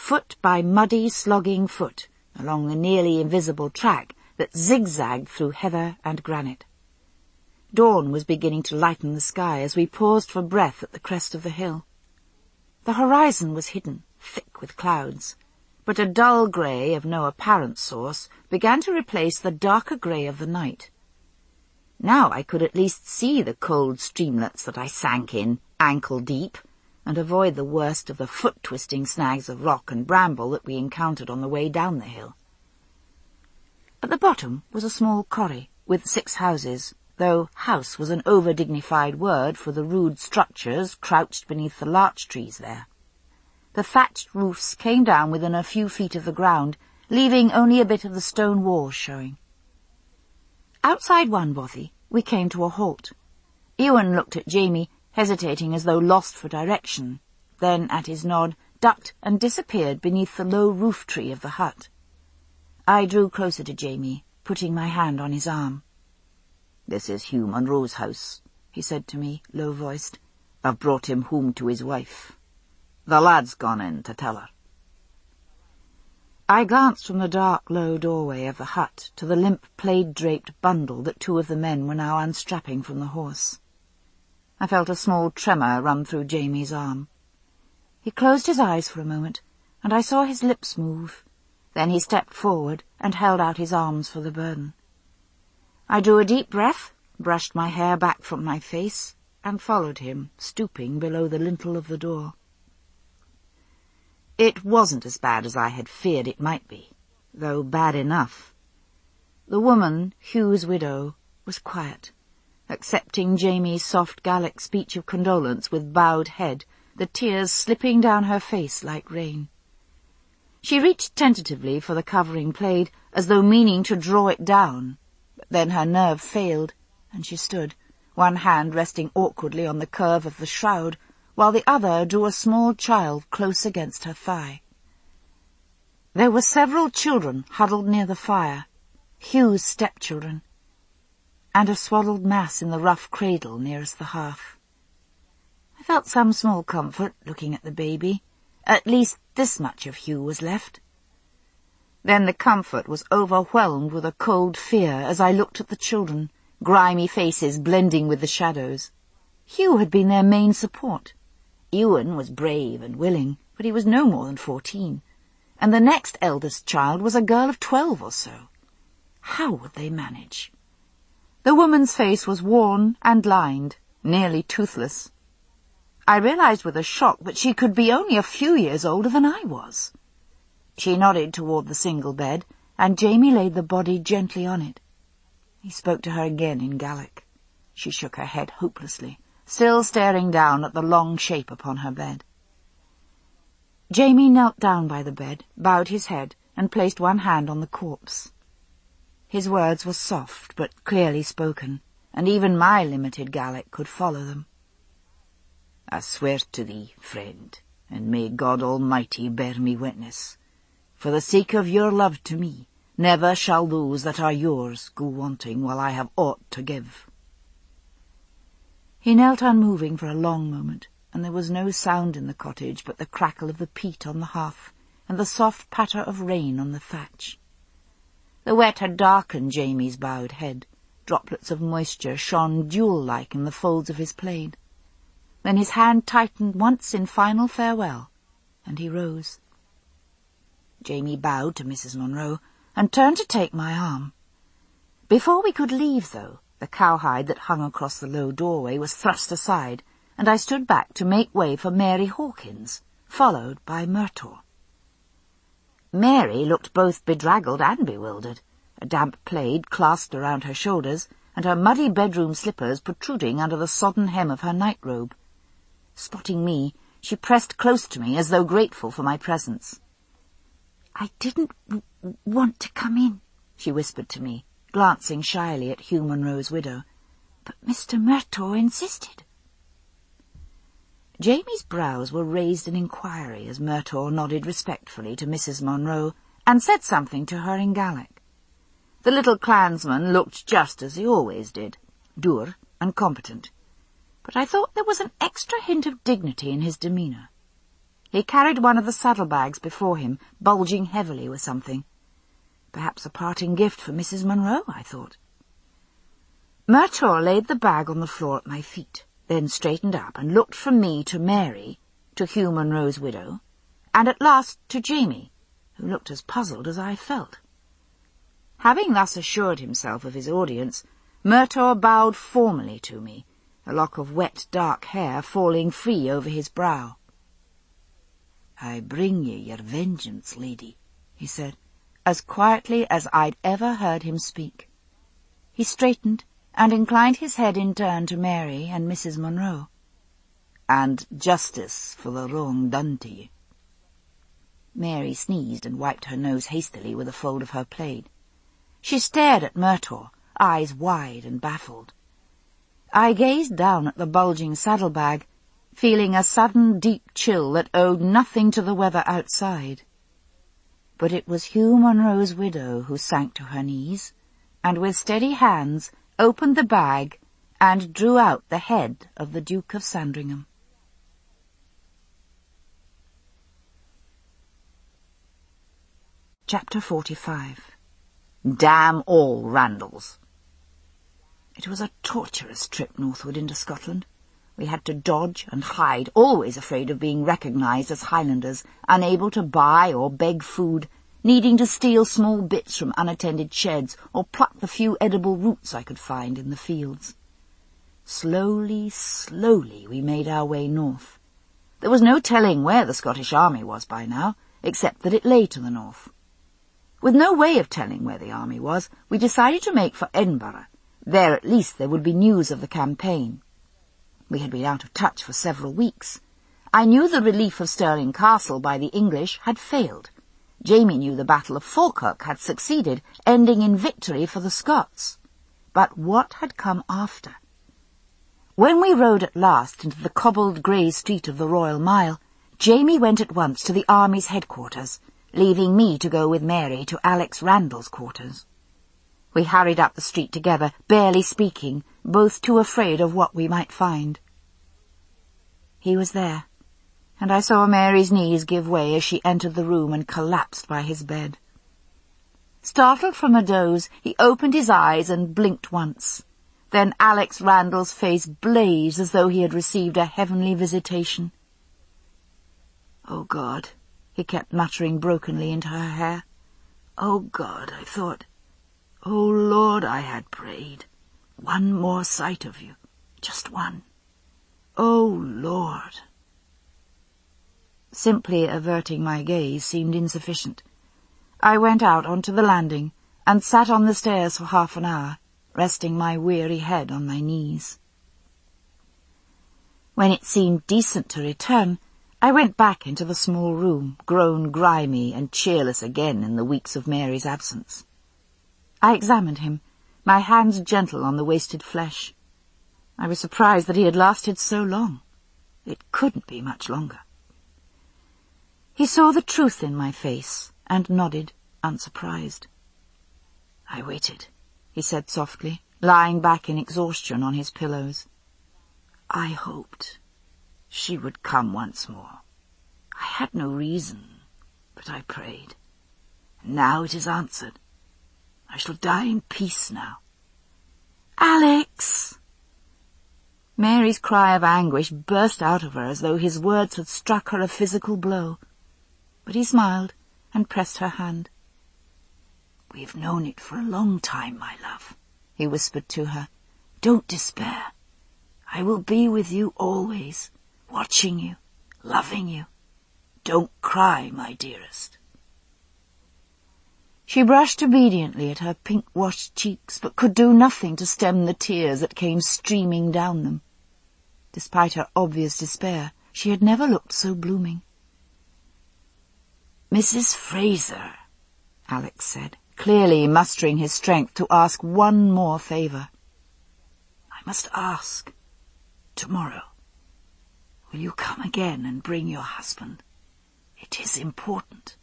foot by muddy, slogging foot, along the nearly invisible track that zigzagged through heather and granite. Dawn was beginning to lighten the sky as we paused for breath at the crest of the hill. The horizon was hidden, thick with clouds, but a dull grey of no apparent source began to replace the darker grey of the night. Now I could at least see the cold streamlets that I sank in, ankle-deep, and avoid the worst of the foot-twisting snags of rock and bramble that we encountered on the way down the hill. At the bottom was a small corrie with 6 houses, though house was an over-dignified word for the rude structures crouched beneath the larch trees there. The thatched roofs came down within a few feet of the ground, leaving only a bit of the stone walls showing. Outside one bothy, we came to a halt. Ewan looked at Jamie, hesitating as though lost for direction, then, at his nod, ducked and disappeared beneath the low roof-tree of the hut. I drew closer to Jamie, putting my hand on his arm. "This is Hugh Munro's house," he said to me, low-voiced. "I've brought him home to his wife. The lad's gone in to tell her." I glanced from the dark, low doorway of the hut to the limp, plaid-draped bundle that 2 of the men were now unstrapping from the horse. I felt a small tremor run through Jamie's arm. He closed his eyes for a moment, and I saw his lips move. Then he stepped forward and held out his arms for the burden. I drew a deep breath, brushed my hair back from my face, and followed him, stooping below the lintel of the door. It wasn't as bad as I had feared it might be, though bad enough. The woman, Hugh's widow, was quiet, accepting Jamie's soft Gaelic speech of condolence with bowed head, the tears slipping down her face like rain. She reached tentatively for the covering plaid, as though meaning to draw it down, but then her nerve failed, and she stood, one hand resting awkwardly on the curve of the shroud, while the other drew a small child close against her thigh. There were several children huddled near the fire, Hugh's stepchildren, and a swaddled mass in the rough cradle nearest the hearth. I felt some small comfort looking at the baby. At least this much of Hugh was left. Then the comfort was overwhelmed with a cold fear as I looked at the children, grimy faces blending with the shadows. Hugh had been their main support. Ewan was brave and willing, but he was no more than 14, and the next eldest child was a girl of 12 or so. How would they manage? The woman's face was worn and lined, nearly toothless. I realized with a shock that she could be only a few years older than I was. She nodded toward the single bed, and Jamie laid the body gently on it. He spoke to her again in Gaelic. She shook her head hopelessly, still staring down at the long shape upon her bed. Jamie knelt down by the bed, bowed his head, and placed one hand on the corpse. His words were soft but clearly spoken, and even my limited Gaelic could follow them. "I swear to thee, friend, and may God Almighty bear me witness, for the sake of your love to me, never shall those that are yours go wanting while I have aught to give." He knelt unmoving for a long moment, and there was no sound in the cottage but the crackle of the peat on the hearth and the soft patter of rain on the thatch. The wet had darkened Jamie's bowed head. Droplets of moisture shone jewel-like in the folds of his plaid. Then his hand tightened once in final farewell, and he rose. Jamie bowed to Mrs. Munro and turned to take my arm. Before we could leave, though, the cowhide that hung across the low doorway was thrust aside, and I stood back to make way for Mary Hawkins, followed by Murtor. Mary looked both bedraggled and bewildered, a damp plaid clasped around her shoulders, and her muddy bedroom slippers protruding under the sodden hem of her nightrobe. Spotting me, she pressed close to me as though grateful for my presence. "I didn't want to come in," she whispered to me, glancing shyly at Hugh Munro's widow, "but Mr. Murtor insisted." Jamie's brows were raised in inquiry as Murtor nodded respectfully to Mrs. Munro and said something to her in Gaelic. The little clansman looked just as he always did, dour and competent, but I thought there was an extra hint of dignity in his demeanour. He carried one of the saddlebags before him, bulging heavily with something. Perhaps a parting gift for Mrs. Munro, I thought. Murtor laid the bag on the floor at my feet, then straightened up and looked from me to Mary, to Hugh Munro's widow, and at last to Jamie, who looked as puzzled as I felt. Having thus assured himself of his audience, Murtor bowed formally to me, a lock of wet dark hair falling free over his brow. "I bring ye your vengeance, lady," he said, as quietly as I'd ever heard him speak. He straightened and inclined his head in turn to Mary and Mrs. Munro. "And justice for the wrong done to ye." Mary sneezed and wiped her nose hastily with a fold of her plaid. She stared at Murtor, eyes wide and baffled. I gazed down at the bulging saddlebag, feeling a sudden deep chill that owed nothing to the weather outside. But it was Hugh Munro's widow who sank to her knees, and with steady hands opened the bag and drew out the head of the Duke of Sandringham. Chapter 45. Damn all Randalls. It was a torturous trip northward into Scotland. We had to dodge and hide, always afraid of being recognised as Highlanders, unable to buy or beg food, needing to steal small bits from unattended sheds or pluck the few edible roots I could find in the fields. Slowly, slowly we made our way north. There was no telling where the Scottish army was by now, except that it lay to the north. With no way of telling where the army was, we decided to make for Edinburgh. There at least there would be news of the campaign. We had been out of touch for several weeks. I knew the relief of Stirling Castle by the English had failed. Jamie knew the Battle of Falkirk had succeeded, ending in victory for the Scots. But what had come after? When we rode at last into the cobbled grey street of the Royal Mile, Jamie went at once to the army's headquarters, leaving me to go with Mary to Alex Randall's quarters. We hurried up the street together, barely speaking, both too afraid of what we might find. He was there, and I saw Mary's knees give way as she entered the room and collapsed by his bed. Startled from a doze, he opened his eyes and blinked once. Then Alex Randall's face blazed as though he had received a heavenly visitation. "Oh, God," he kept muttering brokenly into her hair. "Oh, God," I thought. "Oh, Lord, I had prayed. One more sight of you. Just one. Oh, Lord." Simply averting my gaze seemed insufficient. I went out onto the landing and sat on the stairs for half an hour, resting my weary head on my knees. When it seemed decent to return, I went back into the small room, grown grimy and cheerless again in the weeks of Mary's absence. I examined him, my hands gentle on the wasted flesh. I was surprised that he had lasted so long. It couldn't be much longer. He saw the truth in my face and nodded, unsurprised. "I waited," he said softly, lying back in exhaustion on his pillows. "I hoped she would come once more. I had no reason, but I prayed. Now it is answered. I shall die in peace now." "Alex!" Mary's cry of anguish burst out of her as though his words had struck her a physical blow. But he smiled and pressed her hand. "We've known it for a long time, my love," he whispered to her. "Don't despair. I will be with you always, watching you, loving you. Don't cry, my dearest." She brushed obediently at her pink-washed cheeks, but could do nothing to stem the tears that came streaming down them. Despite her obvious despair, she had never looked so blooming. "Mrs. Fraser," Alex said, clearly mustering his strength to ask one more favour. "I must ask. Tomorrow, will you come again and bring your husband? It is important."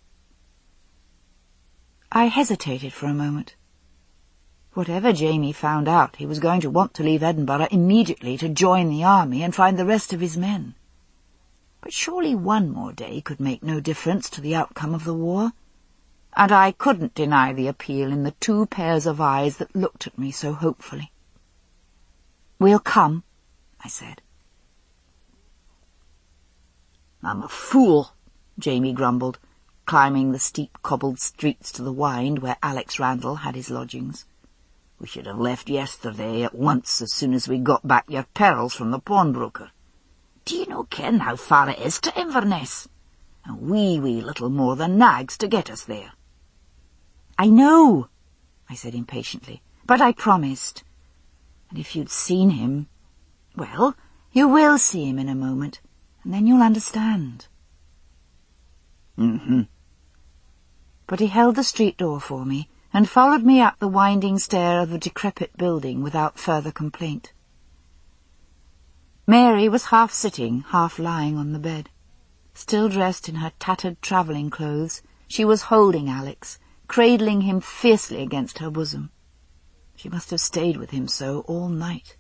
I hesitated for a moment. Whatever Jamie found out, he was going to want to leave Edinburgh immediately to join the army and find the rest of his men. But surely one more day could make no difference to the outcome of the war. And I couldn't deny the appeal in the 2 pairs of eyes that looked at me so hopefully. "We'll come," I said. "I'm a fool," Jamie grumbled, climbing the steep cobbled streets to the Wynd where Alex Randall had his lodgings. "We should have left yesterday at once as soon as we got back your pearls from the pawnbroker. Do you no ken how far it is to Inverness? A wee little more than nags to get us there." "I know," I said impatiently, "but I promised. And if you'd seen him, well, you will see him in a moment, and then you'll understand." "Mm-hmm." But he held the street door for me and followed me up the winding stair of the decrepit building without further complaint. Mary was half sitting, half lying on the bed. Still dressed in her tattered travelling clothes, she was holding Alex, cradling him fiercely against her bosom. She must have stayed with him so all night.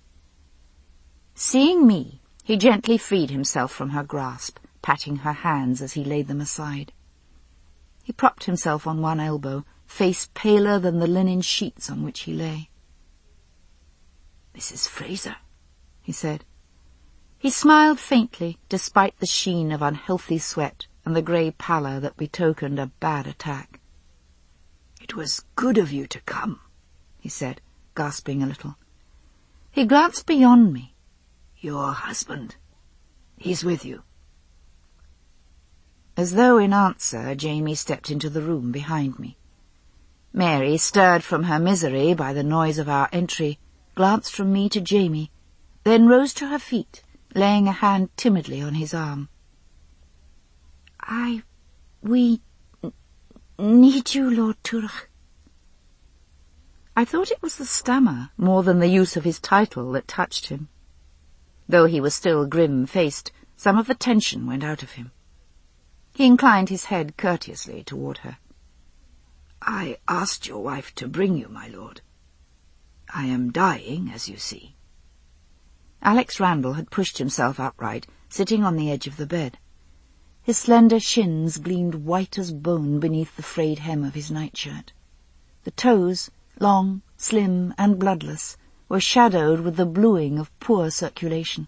Seeing me, he gently freed himself from her grasp, patting her hands as he laid them aside. He propped himself on one elbow, face paler than the linen sheets on which he lay. "Mrs. Fraser," he said. He smiled faintly, despite the sheen of unhealthy sweat and the grey pallor that betokened a bad attack. "It was good of you to come," he said, gasping a little. He glanced beyond me. "Your husband, he's with you." As though in answer, Jamie stepped into the room behind me. Mary, stirred from her misery by the noise of our entry, glanced from me to Jamie, then rose to her feet, laying a hand timidly on his arm. We need you, Lord Turach." I thought it was the stammer more than the use of his title that touched him. Though he was still grim-faced, some of the tension went out of him. He inclined his head courteously toward her. "I asked your wife to bring you, my lord. I am dying, as you see." Alex Randall had pushed himself upright, sitting on the edge of the bed. His slender shins gleamed white as bone beneath the frayed hem of his nightshirt. The toes, long, slim, and bloodless, were shadowed with the bluing of poor circulation.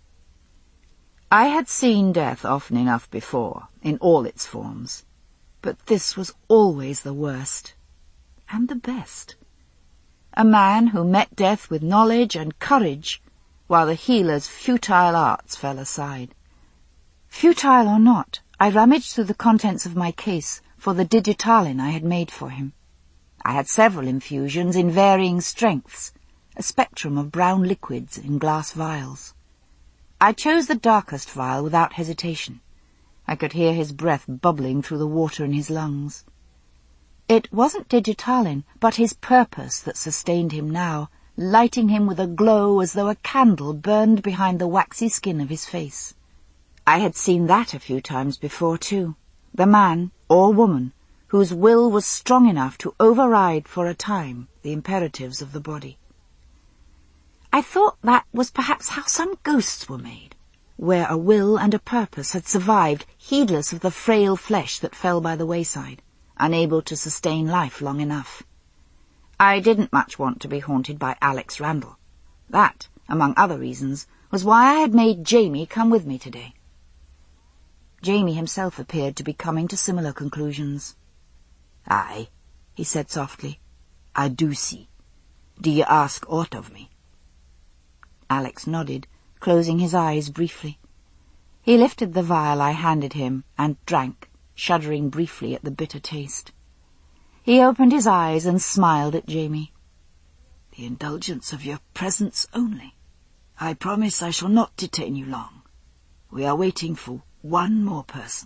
I had seen death often enough before, in all its forms, but this was always the worst, and the best. A man who met death with knowledge and courage, while the healer's futile arts fell aside. Futile or not, I rummaged through the contents of my case for the digitalin I had made for him. I had several infusions in varying strengths, a spectrum of brown liquids in glass vials. I chose the darkest vial without hesitation. I could hear his breath bubbling through the water in his lungs. It wasn't digitalin, but his purpose that sustained him now, lighting him with a glow as though a candle burned behind the waxy skin of his face. I had seen that a few times before, too. The man, or woman, whose will was strong enough to override for a time the imperatives of the body. I thought that was perhaps how some ghosts were made, where a will and a purpose had survived, heedless of the frail flesh that fell by the wayside, unable to sustain life long enough. I didn't much want to be haunted by Alex Randall. That, among other reasons, was why I had made Jamie come with me today. Jamie himself appeared to be coming to similar conclusions. "Aye," he said softly, "I do see. Do you ask aught of me?" Alex nodded, closing his eyes briefly. He lifted the vial I handed him and drank, shuddering briefly at the bitter taste. He opened his eyes and smiled at Jamie. "The indulgence of your presence only. I promise I shall not detain you long. We are waiting for one more person."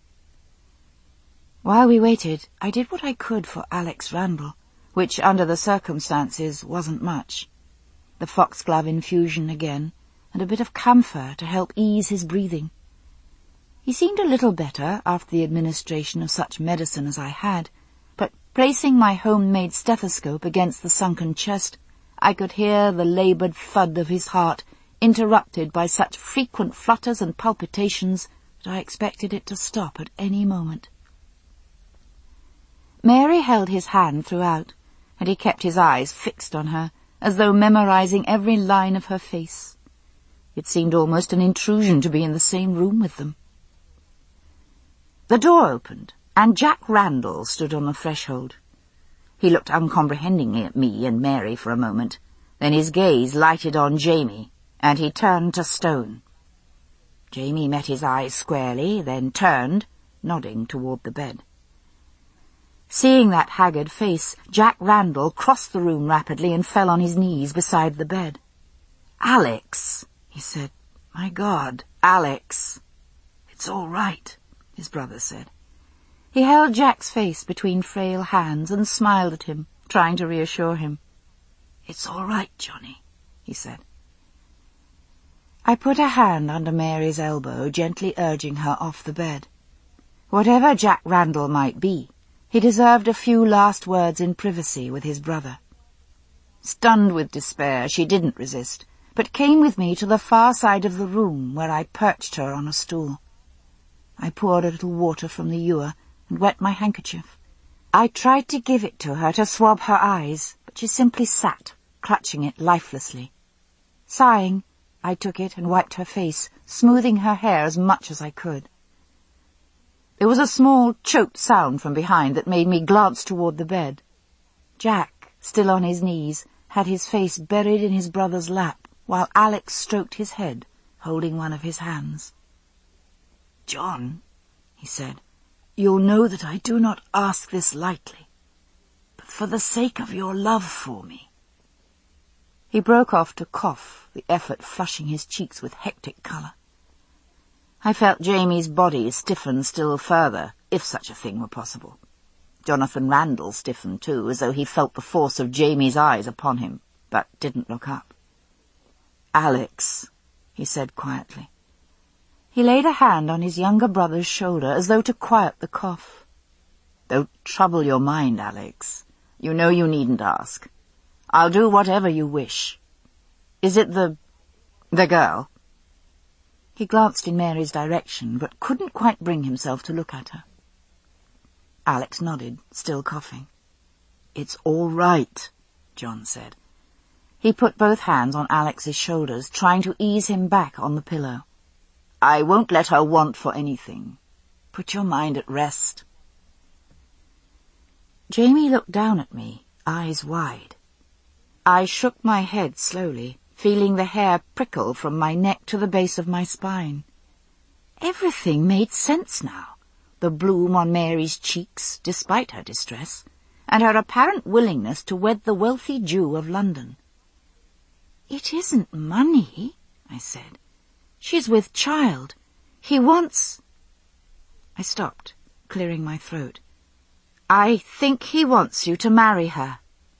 While we waited, I did what I could for Alex Randall, which under the circumstances wasn't much. The foxglove infusion again, and a bit of camphor to help ease his breathing. He seemed a little better after the administration of such medicine as I had, but placing my homemade stethoscope against the sunken chest, I could hear the laboured thud of his heart interrupted by such frequent flutters and palpitations that I expected it to stop at any moment. Mary held his hand throughout, and he kept his eyes fixed on her, as though memorizing every line of her face. It seemed almost an intrusion to be in the same room with them. The door opened, and Jack Randall stood on the threshold. He looked uncomprehendingly at me and Mary for a moment, then his gaze lighted on Jamie, and he turned to Stone. Jamie met his eyes squarely, then turned, nodding toward the bed. Seeing that haggard face, Jack Randall crossed the room rapidly and fell on his knees beside the bed. "Alex," he said. "My God, Alex." "It's all right," his brother said. He held Jack's face between frail hands and smiled at him, trying to reassure him. "It's all right, Johnny," he said. I put a hand under Mary's elbow, gently urging her off the bed. Whatever Jack Randall might be, he deserved a few last words in privacy with his brother. Stunned with despair, she didn't resist, but came with me to the far side of the room, where I perched her on a stool. I poured a little water from the ewer and wet my handkerchief. I tried to give it to her to swab her eyes, but she simply sat, clutching it lifelessly. Sighing, I took it and wiped her face, smoothing her hair as much as I could. There was a small, choked sound from behind that made me glance toward the bed. Jack, still on his knees, had his face buried in his brother's lap, while Alex stroked his head, holding one of his hands. "John," he said, "you'll know that I do not ask this lightly, but for the sake of your love for me." He broke off to cough, the effort flushing his cheeks with hectic colour. I felt Jamie's body stiffen still further, if such a thing were possible. Jonathan Randall stiffened too, as though he felt the force of Jamie's eyes upon him, but didn't look up. "Alex," he said quietly. He laid a hand on his younger brother's shoulder, as though to quiet the cough. "Don't trouble your mind, Alex. You know you needn't ask. I'll do whatever you wish. Is it the girl?" He glanced in Mary's direction, but couldn't quite bring himself to look at her. Alex nodded, still coughing. "It's all right," John said. He put both hands on Alex's shoulders, trying to ease him back on the pillow. "I won't let her want for anything. Put your mind at rest." Jamie looked down at me, eyes wide. I shook my head slowly, feeling the hair prickle from my neck to the base of my spine. Everything made sense now. The bloom on Mary's cheeks, despite her distress, and her apparent willingness to wed the wealthy Jew of London. "It isn't money," I said. "She's with child. He wants—" I stopped, clearing my throat. "I think he wants you to marry her."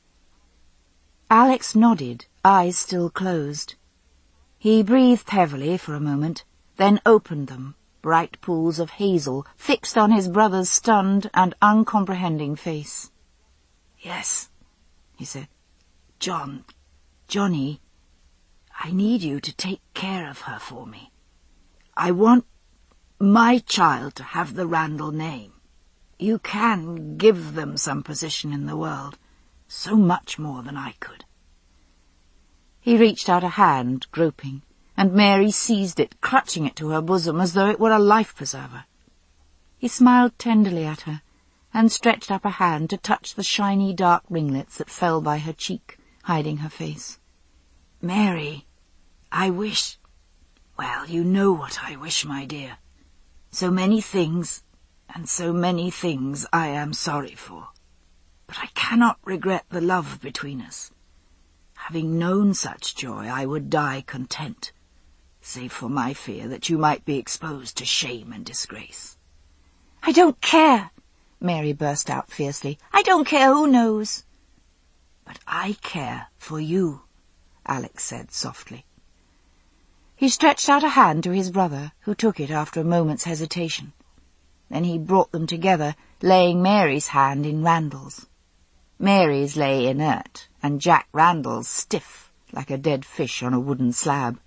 Alex nodded, eyes still closed. He breathed heavily for a moment, then opened them, bright pools of hazel fixed on his brother's stunned and uncomprehending face. "Yes," he said. Johnny, I need you to take care of her for me. I want my child to have the Randall name. You can give them some position in the world, so much more than I could." He reached out a hand, groping, and Mary seized it, clutching it to her bosom as though it were a life-preserver. He smiled tenderly at her, and stretched up a hand to touch the shiny dark ringlets that fell by her cheek, hiding her face. "Mary, I wish— well, you know what I wish, my dear. So many things, and so many things I am sorry for. But I cannot regret the love between us. Having known such joy, I would die content, save for my fear that you might be exposed to shame and disgrace." "I don't care," Mary burst out fiercely. "I don't care who knows." "But I care for you," Alex said softly. He stretched out a hand to his brother, who took it after a moment's hesitation. Then he brought them together, laying Mary's hand in Randall's. Mary's lay inert, and Jack Randall's stiff, like a dead fish on a wooden slab,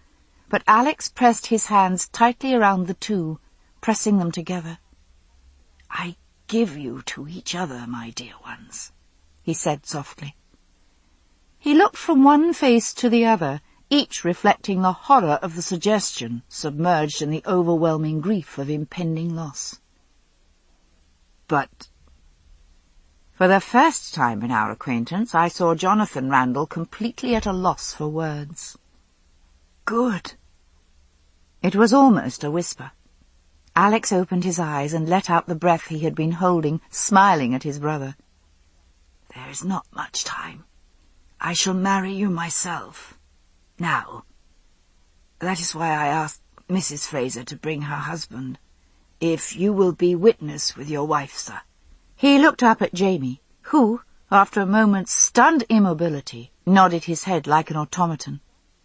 but Alex pressed his hands tightly around the two, pressing them together. "I give you to each other, my dear ones," he said softly. He looked from one face to the other, each reflecting the horror of the suggestion, submerged in the overwhelming grief of impending loss. "But—" For the first time in our acquaintance, I saw Jonathan Randall completely at a loss for words. "Good." It was almost a whisper. Alex opened his eyes and let out the breath he had been holding, smiling at his brother. "There is not much time. I shall marry you myself. Now. That is why I asked Mrs. Fraser to bring her husband. If you will be witness with your wife, sir." He looked up at Jamie, who, after a moment's stunned immobility, nodded his head like an automaton.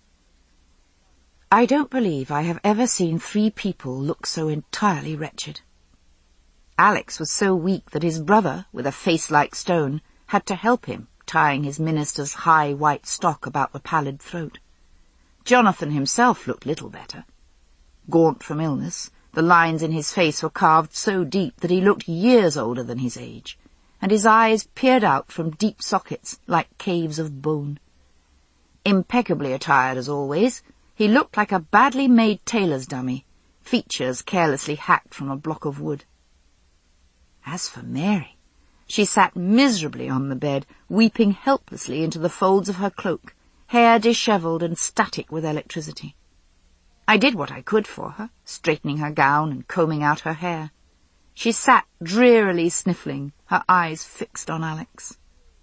I don't believe I have ever seen three people look so entirely wretched. Alex was so weak that his brother, with a face like stone, had to help him, tying his minister's high white stock about the pallid throat. Jonathan himself looked little better. Gaunt from illness, the lines in his face were carved so deep that he looked years older than his age, and his eyes peered out from deep sockets like caves of bone. Impeccably attired as always, he looked like a badly made tailor's dummy, features carelessly hacked from a block of wood. As for Mary, she sat miserably on the bed, weeping helplessly into the folds of her cloak, hair dishevelled and static with electricity. I did what I could for her, straightening her gown and combing out her hair. She sat drearily sniffling, her eyes fixed on Alex.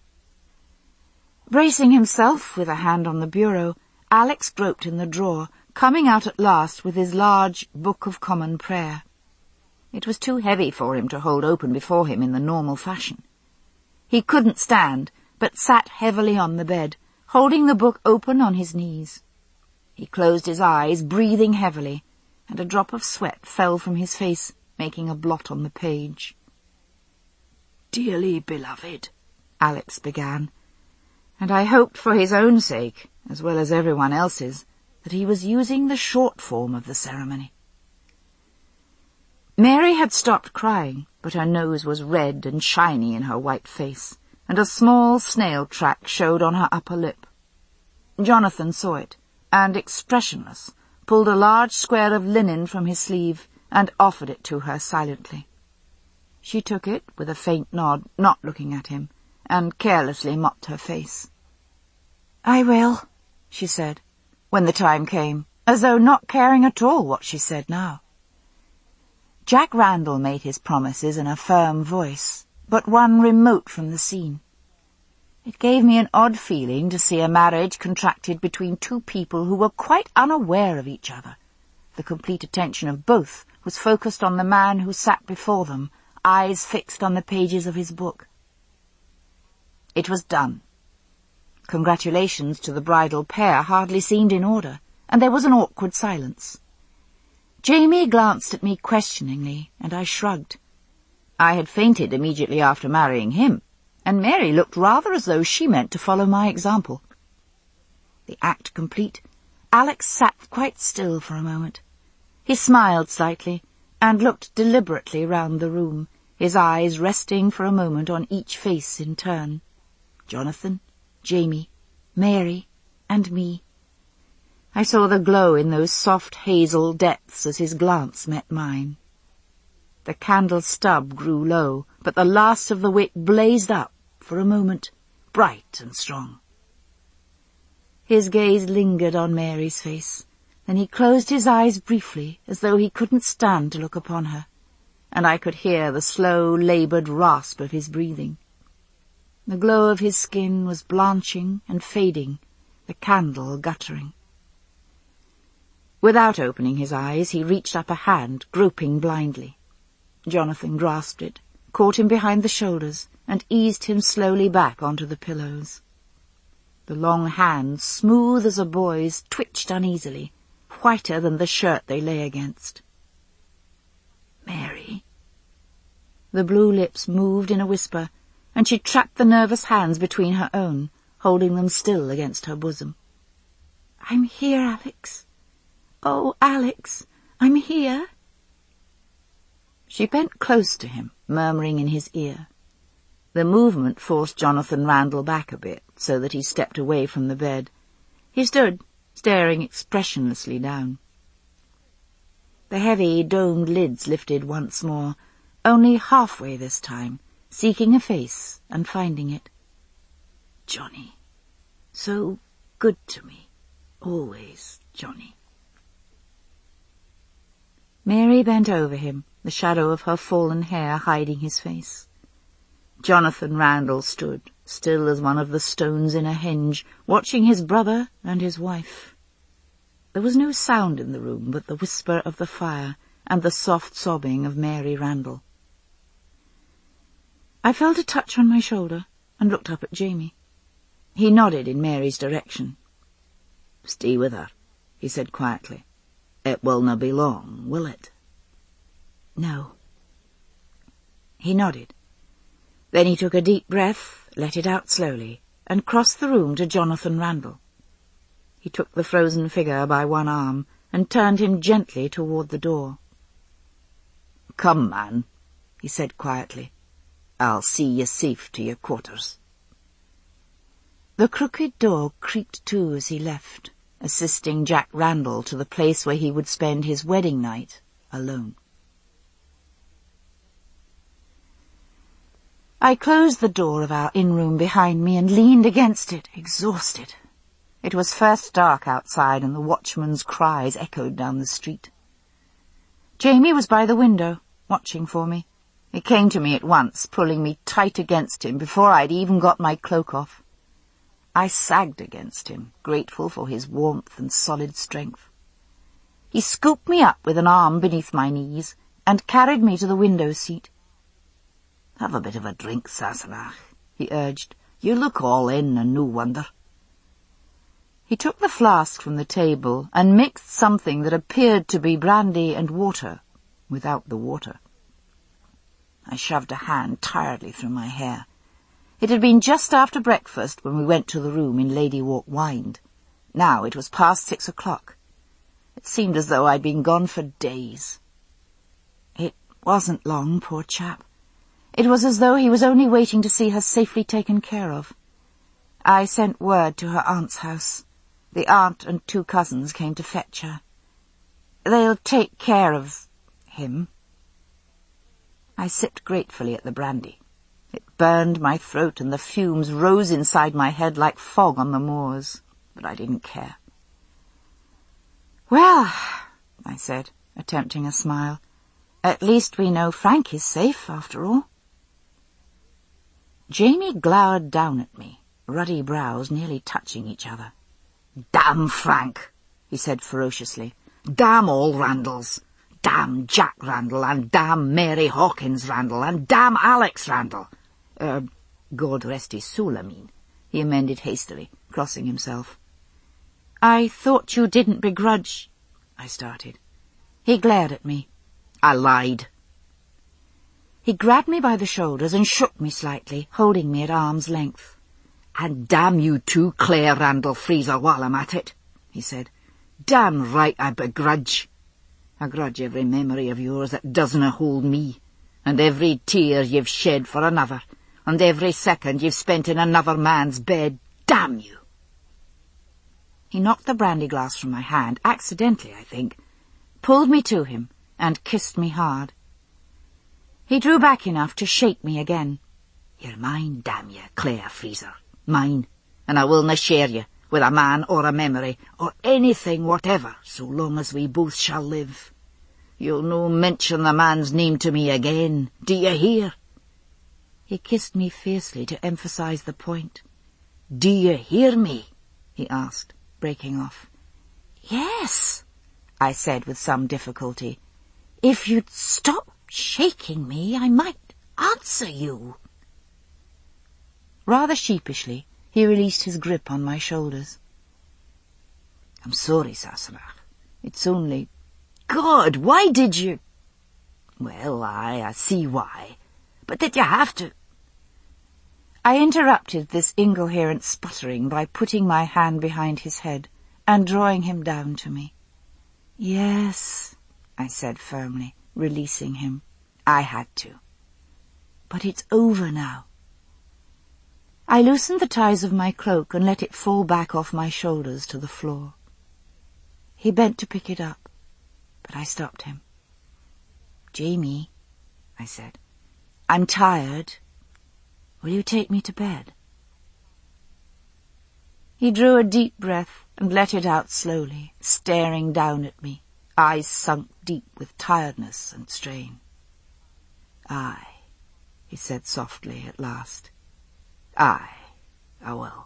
Bracing himself with a hand on the bureau, Alex groped in the drawer, coming out at last with his large Book of Common Prayer. It was too heavy for him to hold open before him in the normal fashion. He couldn't stand, but sat heavily on the bed, holding the book open on his knees. He closed his eyes, breathing heavily, and a drop of sweat fell from his face, making a blot on the page. "Dearly beloved," Alex began, and I hoped for his own sake, as well as everyone else's, that he was using the short form of the ceremony. Mary had stopped crying, but her nose was red and shiny in her white face, and a small snail track showed on her upper lip. Jonathan saw it, and, expressionless, pulled a large square of linen from his sleeve and offered it to her silently. She took it with a faint nod, not looking at him, and carelessly mopped her face. "I will," she said, when the time came, as though not caring at all what she said now. Jack Randall made his promises in a firm voice, but one remote from the scene. It gave me an odd feeling to see a marriage contracted between two people who were quite unaware of each other. The complete attention of both was focused on the man who sat before them, eyes fixed on the pages of his book. It was done. Congratulations to the bridal pair hardly seemed in order, and there was an awkward silence. Jamie glanced at me questioningly, and I shrugged. I had fainted immediately after marrying him, and Mary looked rather as though she meant to follow my example. The act complete, Alex sat quite still for a moment. He smiled slightly, and looked deliberately round the room, his eyes resting for a moment on each face in turn. Jonathan, Jamie, Mary, and me. I saw the glow in those soft hazel depths as his glance met mine. The candle stub grew low, but the last of the wick blazed up, for a moment, bright and strong. His gaze lingered on Mary's face, then he closed his eyes briefly, as though he couldn't stand to look upon her, and I could hear the slow, laboured rasp of his breathing. The glow of his skin was blanching and fading, the candle guttering. Without opening his eyes, he reached up a hand, groping blindly. Jonathan grasped it, caught him behind the shoulders, and eased him slowly back onto the pillows. The long hand, smooth as a boy's, twitched uneasily, whiter than the shirt they lay against. "Mary." The blue lips moved in a whisper, and she trapped the nervous hands between her own, holding them still against her bosom. "I'm here, Alex. "Oh, Alex, I'm here." She bent close to him, murmuring in his ear. The movement forced Jonathan Randall back a bit, so that he stepped away from the bed. He stood, staring expressionlessly down. The heavy, domed lids lifted once more, only halfway this time, seeking a face and finding it. "Johnny, so good to me, always, Johnny." Mary bent over him, the shadow of her fallen hair hiding his face. Jonathan Randall stood, still as one of the stones in a henge, watching his brother and his wife. There was no sound in the room but the whisper of the fire and the soft sobbing of Mary Randall. I felt a touch on my shoulder and looked up at Jamie. He nodded in Mary's direction. "Stay with her," he said quietly. "It will not be long, will it?" "No." He nodded. Then he took a deep breath, let it out slowly, and crossed the room to Jonathan Randall. He took the frozen figure by one arm and turned him gently toward the door. "Come, man," he said quietly. "I'll see you safe to your quarters." The crooked door creaked to as he left, assisting Jack Randall to the place where he would spend his wedding night alone. I closed the door of our inn-room behind me and leaned against it, exhausted. It was first dark outside and the watchman's cries echoed down the street. Jamie was by the window, watching for me. He came to me at once, pulling me tight against him before I'd even got my cloak off. I sagged against him, grateful for his warmth and solid strength. He scooped me up with an arm beneath my knees and carried me to the window seat. "Have a bit of a drink, Sassenach," he urged. "You look all in, and no wonder." He took the flask from the table and mixed something that appeared to be brandy and water, without the water. I shoved a hand tiredly through my hair. It had been just after breakfast when we went to the room in Lady Walk Wynd. Now it was past 6 o'clock. It seemed as though I'd been gone for days. It wasn't long, poor chap. It was as though he was only waiting to see her safely taken care of. I sent word to her aunt's house. The aunt and 2 cousins came to fetch her. "They'll take care of him." I sipped gratefully at the brandy. It burned my throat and the fumes rose inside my head like fog on the moors, but I didn't care. "Well," I said, attempting a smile, "at least we know Frank is safe after all." Jamie glowered down at me, ruddy brows nearly touching each other. "Damn Frank," he said ferociously. "Damn all Randalls. Damn Jack Randall, and damn Mary Hawkins Randall, and damn Alex Randall. God rest his soul, I mean," he amended hastily, crossing himself. "I thought you didn't begrudge—" I started. He glared at me. "I lied." He grabbed me by the shoulders and shook me slightly, holding me at arm's length. "And damn you too, Claire Randall Freezer, while I'm at it," he said. "Damn right I begrudge. I grudge every memory of yours that doesna hold me, and every tear you've shed for another, and every second you've spent in another man's bed. Damn you!" He knocked the brandy glass from my hand, accidentally, I think, pulled me to him, and kissed me hard. He drew back enough to shake me again. "You're mine, damn you, Claire Freezer. Mine, and I willna share you with a man or a memory, or anything whatever, so long as we both shall live. You'll no mention the man's name to me again, do you hear?" He kissed me fiercely to emphasize the point. "Do you hear me?" he asked, breaking off. "Yes," I said with some difficulty. "If you'd stop shaking me, I might answer you." Rather sheepishly, he released his grip on my shoulders. "I'm sorry, Sassenach. It's only—" "God, why did you—" "Well, I see why. But did you have to—" I interrupted this incoherent sputtering by putting my hand behind his head and drawing him down to me. Yes, I said firmly, releasing him. I had to. But it's over now. I loosened the ties of my cloak and let it fall back off my shoulders to the floor. He bent to pick it up, but I stopped him. Jamie, I said, I'm tired. Will you take me to bed? He drew a deep breath and let it out slowly, staring down at me, eyes sunk deep with tiredness and strain. Aye, he said softly at last. Aye, I will.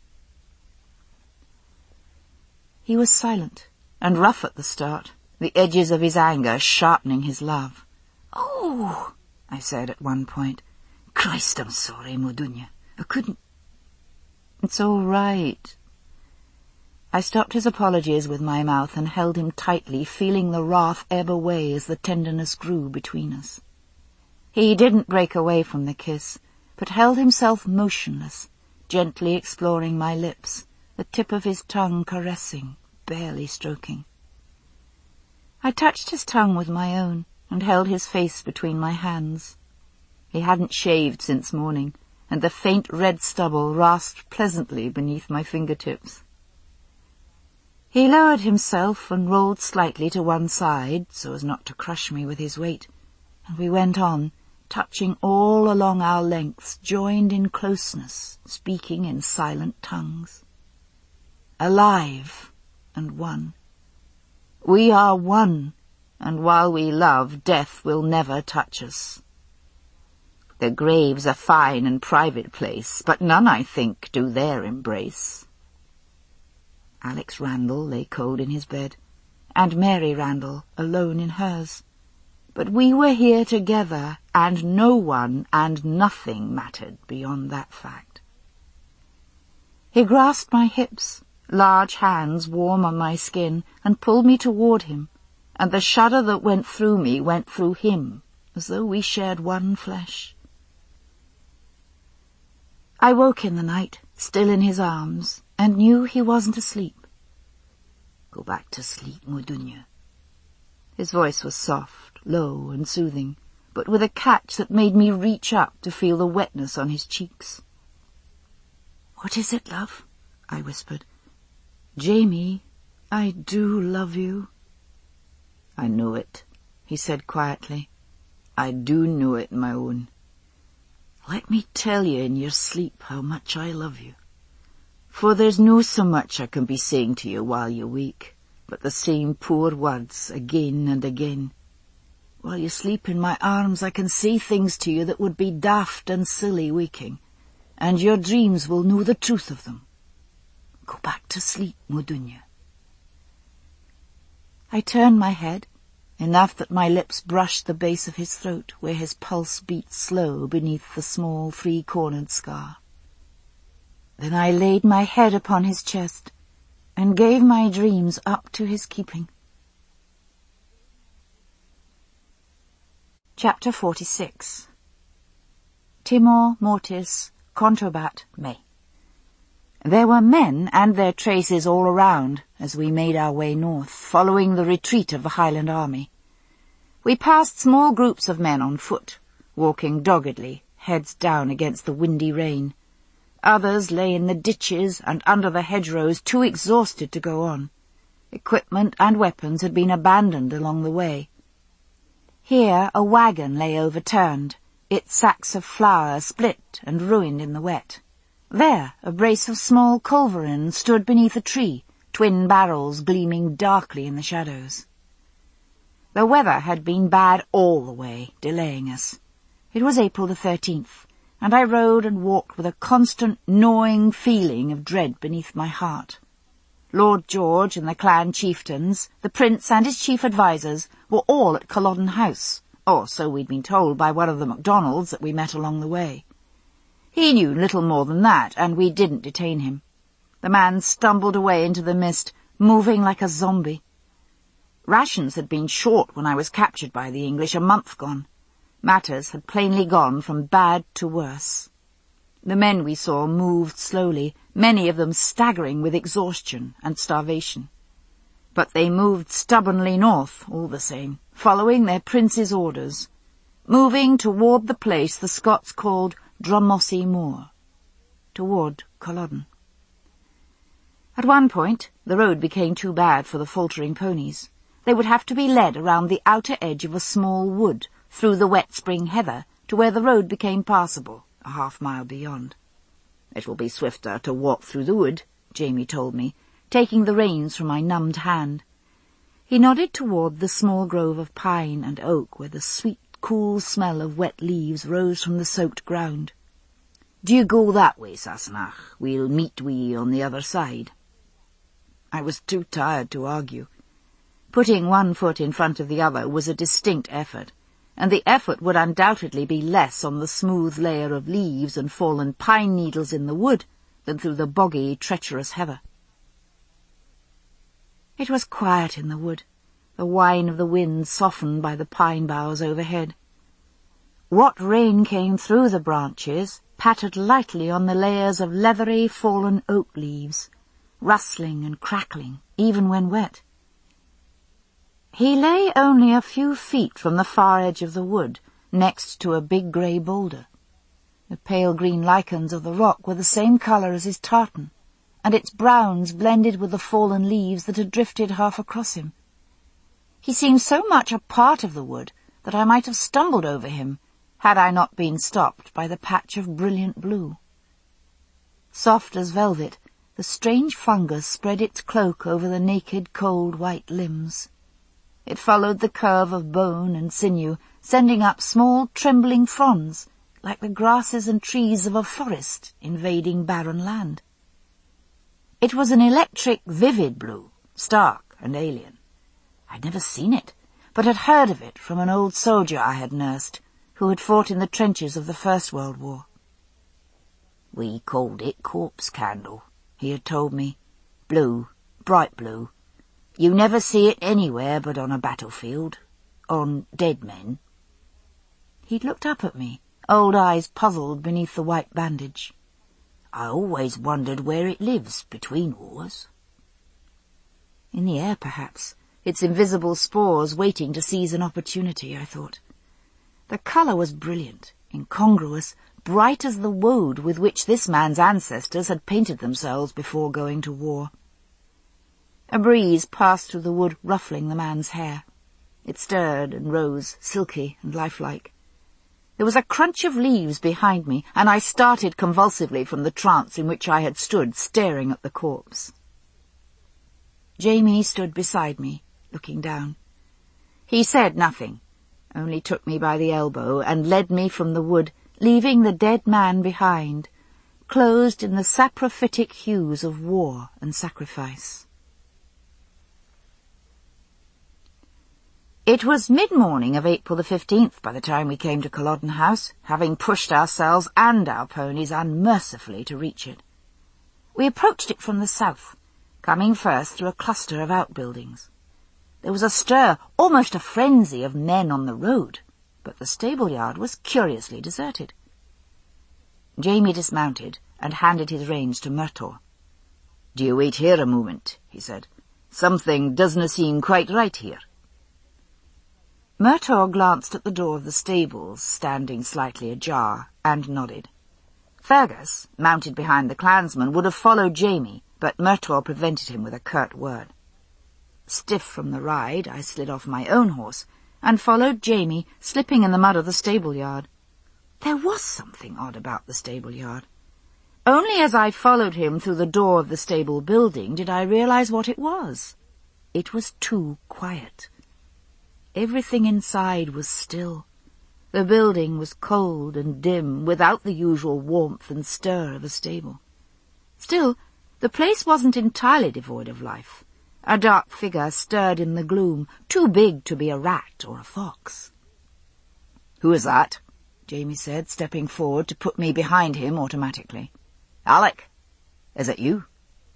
He was silent and rough at the start, the edges of his anger sharpening his love. Oh, I said at one point. Christ, I'm sorry, Modunya. I couldn't. It's all right. I stopped his apologies with my mouth and held him tightly, feeling the wrath ebb away as the tenderness grew between us. He didn't break away from the kiss, but held himself motionless, gently exploring my lips, the tip of his tongue caressing, barely stroking. I touched his tongue with my own and held his face between my hands. He hadn't shaved since morning, and the faint red stubble rasped pleasantly beneath my fingertips. He lowered himself and rolled slightly to one side, so as not to crush me with his weight, and we went on, touching all along our lengths, joined in closeness, speaking in silent tongues. Alive and one. We are one, and while we love, death will never touch us. The grave's a fine and private place, but none, I think, do there embrace. Alex Randall lay cold in his bed, and Mary Randall alone in hers. But we were here together, and no one and nothing mattered beyond that fact. He grasped my hips, large hands warm on my skin, and pulled me toward him, and the shudder that went through me went through him, as though we shared one flesh. I woke in the night, still in his arms, and knew he wasn't asleep. Go back to sleep, Modunya. His voice was soft, low and soothing, but with a catch that made me reach up to feel the wetness on his cheeks. What is it, love? I whispered. Jamie, I do love you. I know it, he said quietly. I do know it, my own. Let me tell you in your sleep how much I love you. For there's no so much I can be saying to you while you're weak, but the same poor words again and again. While you sleep in my arms I can say things to you that would be daft and silly waking, and your dreams will know the truth of them. Go back to sleep, Modunya. I turned my head, enough that my lips brushed the base of his throat where his pulse beat slow beneath the small three-cornered scar. Then I laid my head upon his chest and gave my dreams up to his keeping. Chapter 46. Timor Mortis Controbat Me. There were men and their traces all around as we made our way north, following the retreat of the Highland army. We passed small groups of men on foot, walking doggedly, heads down against the windy rain. Others lay in the ditches and under the hedgerows, too exhausted to go on. Equipment and weapons had been abandoned along the way. Here a wagon lay overturned, its sacks of flour split and ruined in the wet. There a brace of small culverins stood beneath a tree, twin barrels gleaming darkly in the shadows. The weather had been bad all the way, delaying us. It was April the 13th, and I rode and walked with a constant gnawing feeling of dread beneath my heart. Lord George and the clan chieftains, the prince and his chief advisers, were all at Culloden House, or so we'd been told by one of the MacDonalds that we met along the way. He knew little more than that, and we didn't detain him. The man stumbled away into the mist, moving like a zombie. Rations had been short when I was captured by the English a month gone. Matters had plainly gone from bad to worse. The men we saw moved slowly, many of them staggering with exhaustion and starvation. But they moved stubbornly north, all the same, following their prince's orders, moving toward the place the Scots called Drumossie Moor, toward Culloden. At one point, the road became too bad for the faltering ponies. They would have to be led around the outer edge of a small wood, through the wet spring heather, to where the road became passable, a half-mile beyond. "It will be swifter to walk through the wood," Jamie told me, taking the reins from my numbed hand. He nodded toward the small grove of pine and oak where the sweet, cool smell of wet leaves rose from the soaked ground. "Do you go that way, Sassenach? We'll meet we on the other side." I was too tired to argue. Putting one foot in front of the other was a distinct effort, and the effort would undoubtedly be less on the smooth layer of leaves and fallen pine needles in the wood than through the boggy, treacherous heather. It was quiet in the wood, the whine of the wind softened by the pine boughs overhead. What rain came through the branches pattered lightly on the layers of leathery, fallen oak leaves, rustling and crackling, even when wet. He lay only a few feet from the far edge of the wood, next to a big grey boulder. The pale green lichens of the rock were the same colour as his tartan, and its browns blended with the fallen leaves that had drifted half across him. He seemed so much a part of the wood that I might have stumbled over him had I not been stopped by the patch of brilliant blue. Soft as velvet, the strange fungus spread its cloak over the naked, cold, white limbs. It followed the curve of bone and sinew, sending up small, trembling fronds, like the grasses and trees of a forest invading barren land. It was an electric, vivid blue, stark and alien. I'd never seen it, but had heard of it from an old soldier I had nursed, who had fought in the trenches of the First World War. "We called it corpse candle," he had told me. "Blue, bright blue. You never see it anywhere but on a battlefield, on dead men." He'd looked up at me, old eyes puzzled beneath the white bandage. "I always wondered where it lives between wars." In the air, perhaps, its invisible spores waiting to seize an opportunity, I thought. The colour was brilliant, incongruous, bright as the woad with which this man's ancestors had painted themselves before going to war. A breeze passed through the wood, ruffling the man's hair. It stirred and rose, silky and lifelike. There was a crunch of leaves behind me, and I started convulsively from the trance in which I had stood staring at the corpse. Jamie stood beside me, looking down. He said nothing, only took me by the elbow and led me from the wood, leaving the dead man behind, clothed in the saprophytic hues of war and sacrifice. It was mid-morning of April the 15th by the time we came to Culloden House, having pushed ourselves and our ponies unmercifully to reach it. We approached it from the south, coming first through a cluster of outbuildings. There was a stir, almost a frenzy, of men on the road, but the stable-yard was curiously deserted. Jamie dismounted and handed his reins to Murtaugh. "Do you wait here a moment?" he said. "Something doesn't seem quite right here." Murtaugh glanced at the door of the stables, standing slightly ajar, and nodded. Fergus, mounted behind the clansman, would have followed Jamie, but Murtaugh prevented him with a curt word. Stiff from the ride, I slid off my own horse, and followed Jamie, slipping in the mud of the stable-yard. There was something odd about the stable-yard. Only as I followed him through the door of the stable building did I realize what it was. It was too quiet. Everything inside was still. The building was cold and dim, without the usual warmth and stir of a stable. Still, the place wasn't entirely devoid of life. A dark figure stirred in the gloom, too big to be a rat or a fox. "Who is that?" Jamie said, stepping forward to put me behind him automatically. "Alec, is it you?"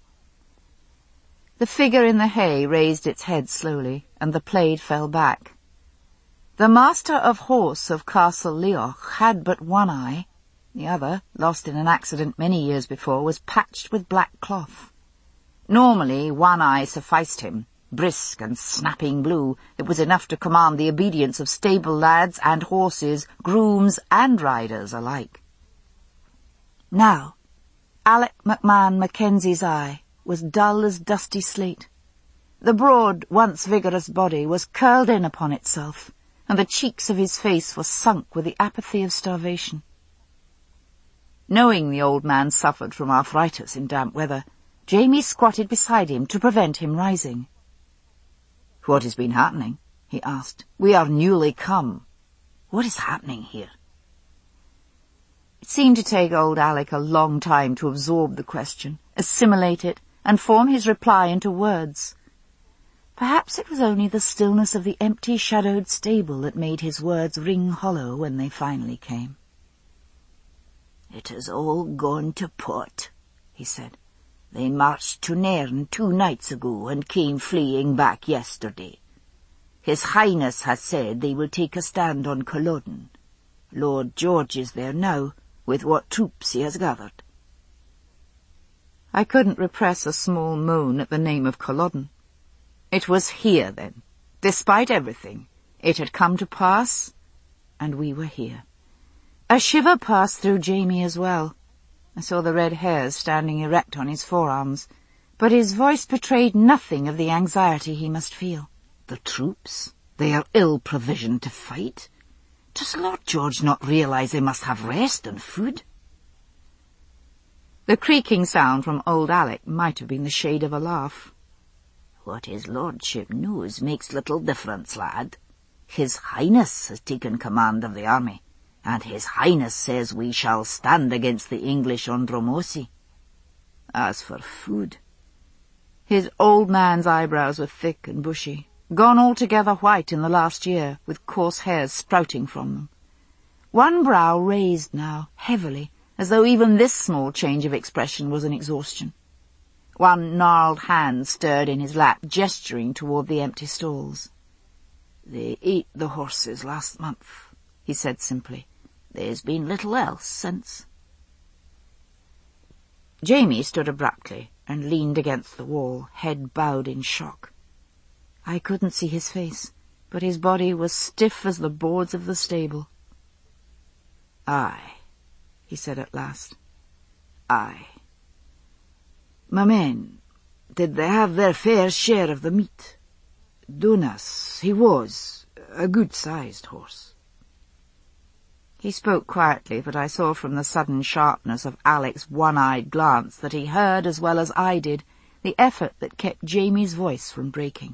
The figure in the hay raised its head slowly, and the plaid fell back. The master of horse of Castle Leoch had but one eye. The other, lost in an accident many years before, was patched with black cloth. Normally, one eye sufficed him, Brisk and snapping blue, it was enough to command the obedience of stable lads and horses, grooms and riders alike. Now, Alec MacMahon Mackenzie's eye was dull as dusty slate. The broad, once vigorous body was curled in upon itself, and the cheeks of his face were sunk with the apathy of starvation. Knowing the old man suffered from arthritis in damp weather, Jamie squatted beside him to prevent him rising. "What has been happening?" he asked. "We are newly come. What is happening here?" It seemed to take old Alec a long time to absorb the question, assimilate it, and form his reply into words. Perhaps it was only the stillness of the empty, shadowed stable that made his words ring hollow when they finally came. "It has all gone to pot," he said. "They marched to Nairn 2 nights ago and came fleeing back yesterday. His Highness has said they will take a stand on Culloden. Lord George is there now, with what troops he has gathered." I couldn't repress a small moan at the name of Culloden. It was here, then. Despite everything, it had come to pass, and we were here. A shiver passed through Jamie as well. I saw the red hairs standing erect on his forearms, but his voice betrayed nothing of the anxiety he must feel. "The troops? They are ill-provisioned to fight. Does Lord George not realize they must have rest and food?" The creaking sound from old Alec might have been the shade of a laugh. "What his lordship knows makes little difference, lad. His Highness has taken command of the army, and His Highness says we shall stand against the English on Dromosi. As for food—" His old man's eyebrows were thick and bushy, gone altogether white in the last year, with coarse hairs sprouting from them. One brow raised now, heavily, as though even this small change of expression was an exhaustion. One gnarled hand stirred in his lap, gesturing toward the empty stalls. "They ate the horses last month," he said simply. "There's been little else since." Jamie stood abruptly and leaned against the wall, head bowed in shock. I couldn't see his face, but his body was stiff as the boards of the stable. "Aye," he said at last. "Aye. My men, did they have their fair share of the meat? Dunas, he was a good-sized horse." He spoke quietly, but I saw from the sudden sharpness of Alec's one-eyed glance that he heard, as well as I did, the effort that kept Jamie's voice from breaking.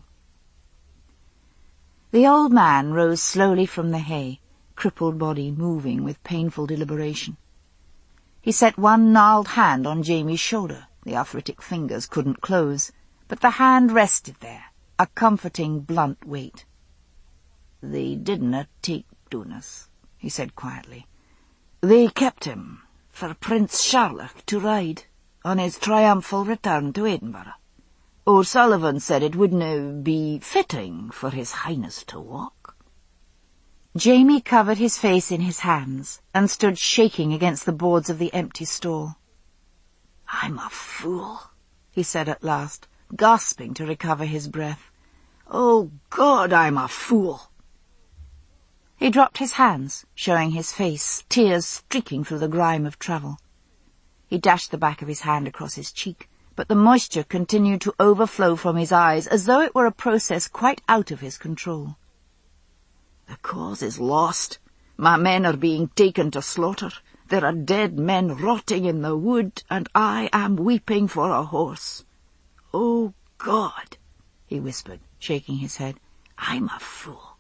The old man rose slowly from the hay, crippled body moving with painful deliberation. He set one gnarled hand on Jamie's shoulder. The arthritic fingers couldn't close, but the hand rested there, a comforting, blunt weight. "They didna take Dunas," he said quietly. "They kept him for Prince Charlotte to ride on his triumphal return to Edinburgh. O'Sullivan said it wouldn't be fitting for His Highness to walk." Jamie covered his face in his hands and stood shaking against the boards of the empty stall. "I'm a fool," he said at last, gasping to recover his breath. "Oh, God, I'm a fool." He dropped his hands, showing his face, tears streaking through the grime of travel. He dashed the back of his hand across his cheek, but the moisture continued to overflow from his eyes as though it were a process quite out of his control. "The cause is lost. My men are being taken to slaughter. There are dead men rotting in the wood, and I am weeping for a horse. Oh, God," he whispered, shaking his head, "I'm a fool."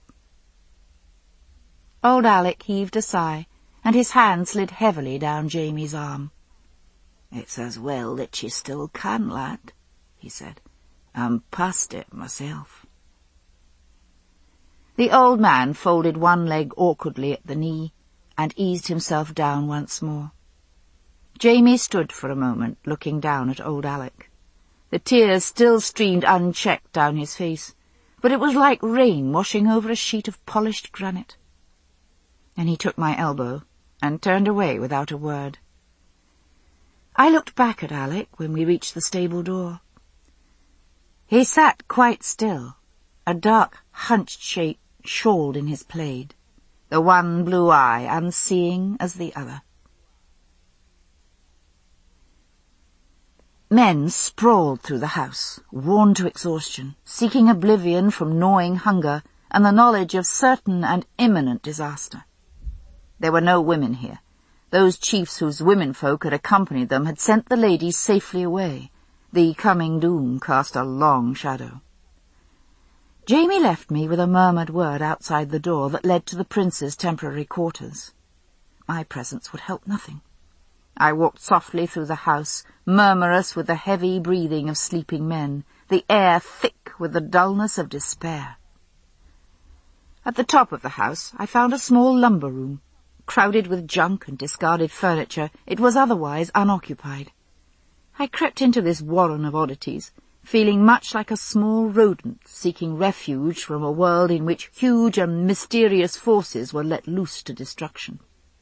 Old Alec heaved a sigh, and his hand slid heavily down Jamie's arm. "It's as well that you still can, lad," he said. "I'm past it myself." The old man folded one leg awkwardly at the knee and eased himself down once more. Jamie stood for a moment, looking down at old Alec. The tears still streamed unchecked down his face, but it was like rain washing over a sheet of polished granite. Then he took my elbow and turned away without a word. I looked back at Alec when we reached the stable door. He sat quite still, a dark, hunched shape shawled in his plaid, the one blue eye unseeing as the other. Men sprawled through the house, worn to exhaustion, seeking oblivion from gnawing hunger and the knowledge of certain and imminent disaster. There were no women here. Those chiefs whose womenfolk had accompanied them had sent the ladies safely away. The coming doom cast a long shadow. Jamie left me with a murmured word outside the door that led to the prince's temporary quarters. My presence would help nothing. I walked softly through the house, murmurous with the heavy breathing of sleeping men, the air thick with the dullness of despair. At the top of the house I found a small lumber room. Crowded with junk and discarded furniture, it was otherwise unoccupied. I crept into this warren of oddities, feeling much like a small rodent seeking refuge from a world in which huge and mysterious forces were let loose to destruction.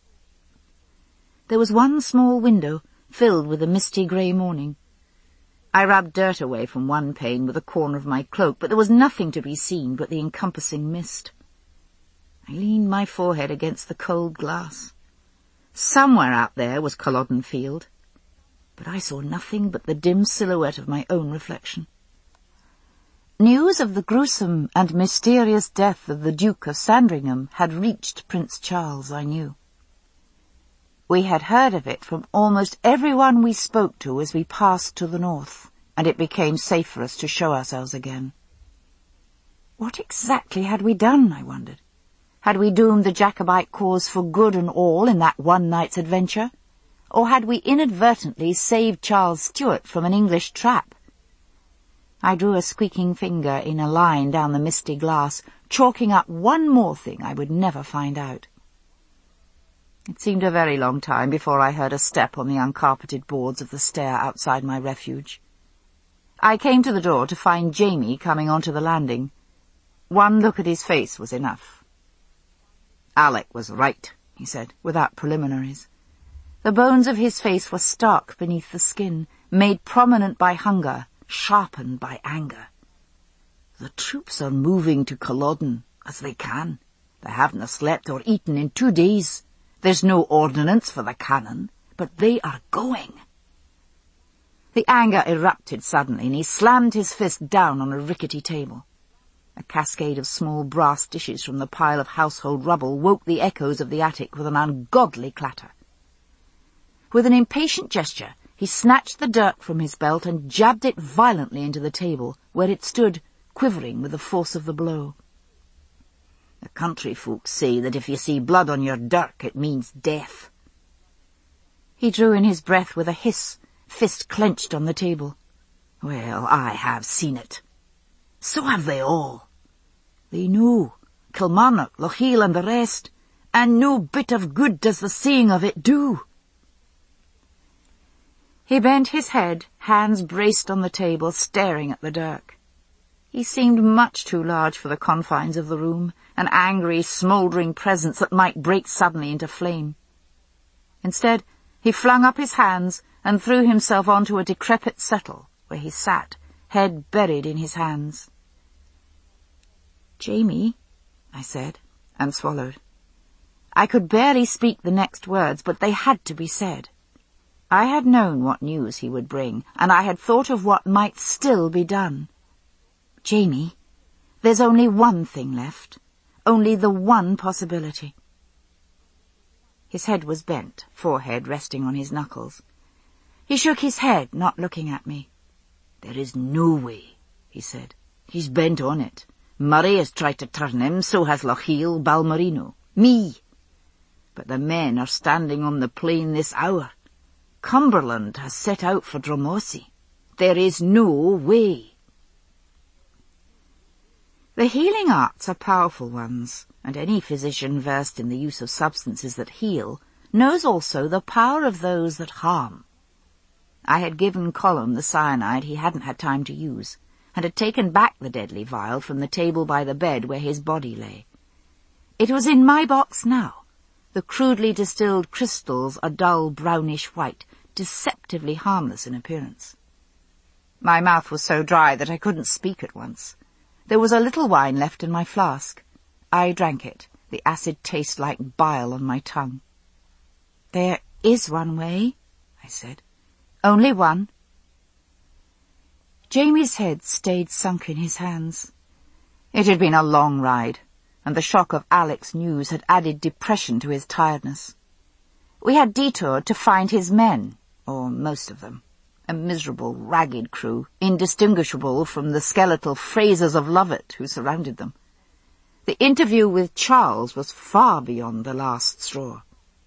There was one small window, filled with a misty grey morning. I rubbed dirt away from one pane with a corner of my cloak, but there was nothing to be seen but the encompassing mist. I leaned my forehead against the cold glass. Somewhere out there was Culloden Field, but I saw nothing but the dim silhouette of my own reflection. News of the gruesome and mysterious death of the Duke of Sandringham had reached Prince Charles, I knew. We had heard of it from almost everyone we spoke to as we passed to the north, and it became safe for us to show ourselves again. What exactly had we done, I wondered? Had we doomed the Jacobite cause for good and all in that one night's adventure? Or had we inadvertently saved Charles Stuart from an English trap? I drew a squeaking finger in a line down the misty glass, chalking up one more thing I would never find out. It seemed a very long time before I heard a step on the uncarpeted boards of the stair outside my refuge. I came to the door to find Jamie coming onto the landing. One look at his face was enough. "Alec was right," he said, without preliminaries. The bones of his face were stark beneath the skin, made prominent by hunger, sharpened by anger. "The troops are moving to Culloden, as they can. They haven't slept or eaten in 2 days. There's no ordnance for the cannon, but they are going." The anger erupted suddenly, and he slammed his fist down on a rickety table. A cascade of small brass dishes from the pile of household rubble woke the echoes of the attic with an ungodly clatter. With an impatient gesture, he snatched the dirk from his belt and jabbed it violently into the table, where it stood, quivering with the force of the blow. "The country folks say that if you see blood on your dirk, it means death." He drew in his breath with a hiss, fist clenched on the table. "Well, I have seen it. So have they all. They know, Kilmarnock, Lochiel and the rest, and no bit of good does the seeing of it do." He bent his head, hands braced on the table, staring at the dirk. He seemed much too large for the confines of the room, an angry, smouldering presence that might break suddenly into flame. Instead, he flung up his hands and threw himself onto a decrepit settle, where he sat, head buried in his hands. "Jamie," I said, and swallowed. I could barely speak the next words, but they had to be said. I had known what news he would bring, and I had thought of what might still be done. "Jamie, there's only one thing left, only the one possibility." His head was bent, forehead resting on his knuckles. He shook his head, not looking at me. "There is no way," he said. "He's bent on it. Murray has tried to turn him, so has Lochiel, Balmerino, me. But the men are standing on the plain this hour. Cumberland has set out for Dromossie. There is no way." The healing arts are powerful ones, and any physician versed in the use of substances that heal knows also the power of those that harm. I had given Colum the cyanide he hadn't had time to use, and had taken back the deadly vial from the table by the bed where his body lay. It was in my box now, the crudely distilled crystals a dull brownish white, deceptively harmless in appearance. My mouth was so dry that I couldn't speak at once. There was a little wine left in my flask. I drank it, the acid taste like bile on my tongue. "There is one way," I said. "Only one." Jamie's head stayed sunk in his hands. It had been a long ride, and the shock of Alec's news had added depression to his tiredness. We had detoured to find his men, or most of them, a miserable, ragged crew, indistinguishable from the skeletal Frasers of Lovett who surrounded them. The interview with Charles was far beyond the last straw.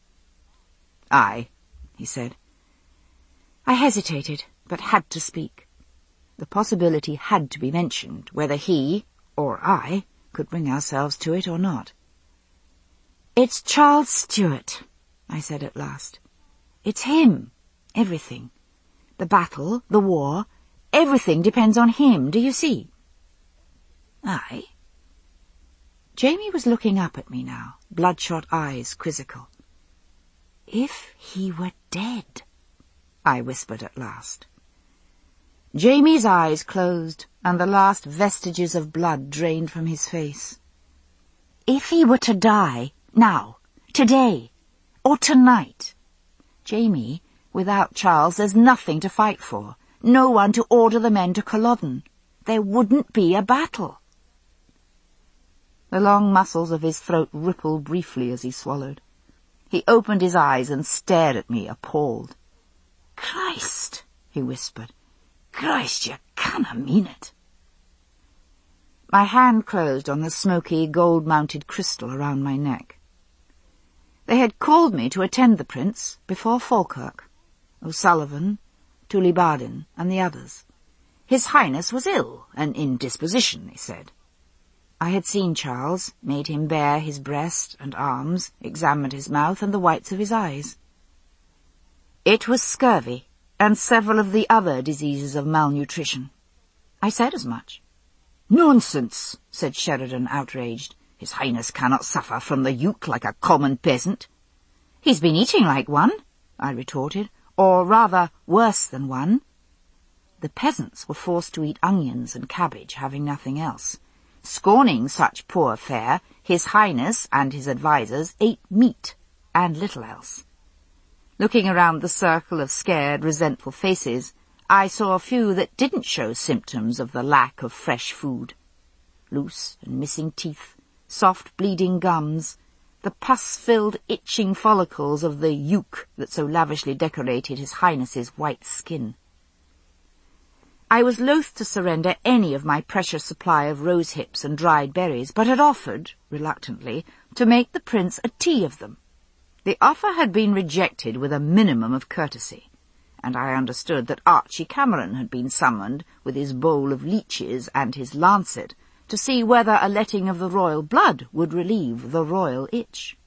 "Aye," he said. I hesitated, but had to speak. The possibility had to be mentioned, whether he, or I, could bring ourselves to it or not. "It's Charles Stuart," I said at last. "It's him. Everything. The battle, the war, everything depends on him, do you see?" "Aye." Jamie was looking up at me now, bloodshot eyes quizzical. "If he were dead," I whispered at last. Jamie's eyes closed, and the last vestiges of blood drained from his face. "If he were to die, now, today, or tonight, Jamie, without Charles there's nothing to fight for, no one to order the men to Culloden. There wouldn't be a battle." The long muscles of his throat rippled briefly as he swallowed. He opened his eyes and stared at me, appalled. "Christ," he whispered. "Christ, you canna mean it." My hand closed on the smoky, gold-mounted crystal around my neck. They had called me to attend the Prince before Falkirk, O'Sullivan, Tullibardine, and the others. His Highness was ill, and in disposition, they said. I had seen Charles, made him bare his breast and arms, examined his mouth and the whites of his eyes. It was scurvy, and several of the other diseases of malnutrition. I said as much. "Nonsense," said Sheridan, outraged. "His Highness cannot suffer from the yoke like a common peasant." "He's been eating like one," I retorted, "or rather worse than one." The peasants were forced to eat onions and cabbage, having nothing else. Scorning such poor fare, His Highness and his advisers ate meat, and little else. Looking around the circle of scared, resentful faces, I saw a few that didn't show symptoms of the lack of fresh food. Loose and missing teeth, soft bleeding gums, the pus-filled itching follicles of the yuke that so lavishly decorated His Highness's white skin. I was loath to surrender any of my precious supply of rose-hips and dried berries, but had offered, reluctantly, to make the Prince a tea of them. The offer had been rejected with a minimum of courtesy, and I understood that Archie Cameron had been summoned with his bowl of leeches and his lancet to see whether a letting of the royal blood would relieve the royal itch.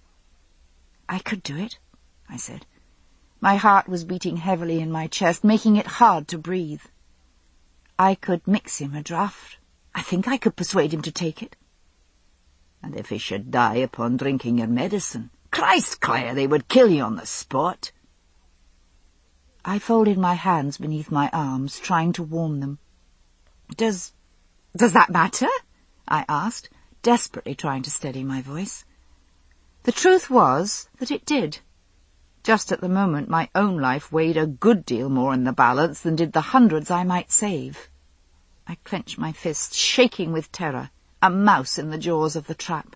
"I could do it," I said. My heart was beating heavily in my chest, making it hard to breathe. "I could mix him a draught. I think I could persuade him to take it." "And if he should die upon drinking your medicine, Christ, Claire, they would kill you on the spot." I folded my hands beneath my arms, trying to warm them. Does that matter?" I asked, desperately trying to steady my voice. The truth was that it did. Just at the moment my own life weighed a good deal more in the balance than did the hundreds I might save. I clenched my fists, shaking with terror, a mouse in the jaws of the trap.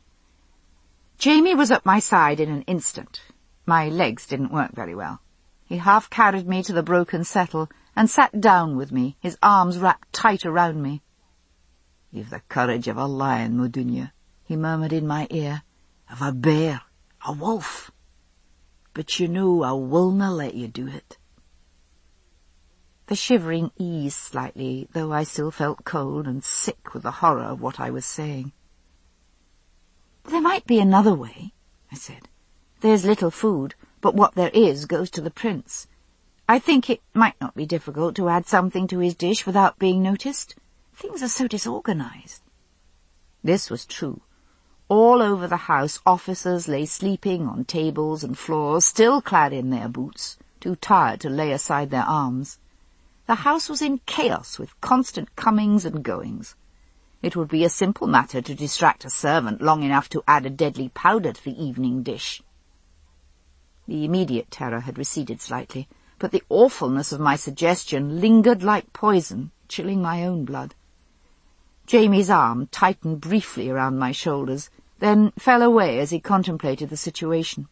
Jamie was at my side in an instant. My legs didn't work very well. He half carried me to the broken settle and sat down with me, his arms wrapped tight around me. "You've the courage of a lion, Modunya," he murmured in my ear, "of a bear, a wolf. But you know I willna let you do it." The shivering eased slightly, though I still felt cold and sick with the horror of what I was saying. "There might be another way," I said. "There's little food, but what there is goes to the Prince. I think it might not be difficult to add something to his dish without being noticed. Things are so disorganized." This was true. All over the house officers lay sleeping on tables and floors, still clad in their boots, too tired to lay aside their arms. The house was in chaos with constant comings and goings. It would be a simple matter to distract a servant long enough to add a deadly powder to the evening dish. The immediate terror had receded slightly, but the awfulness of my suggestion lingered like poison, chilling my own blood. Jamie's arm tightened briefly around my shoulders, then fell away as he contemplated the situation.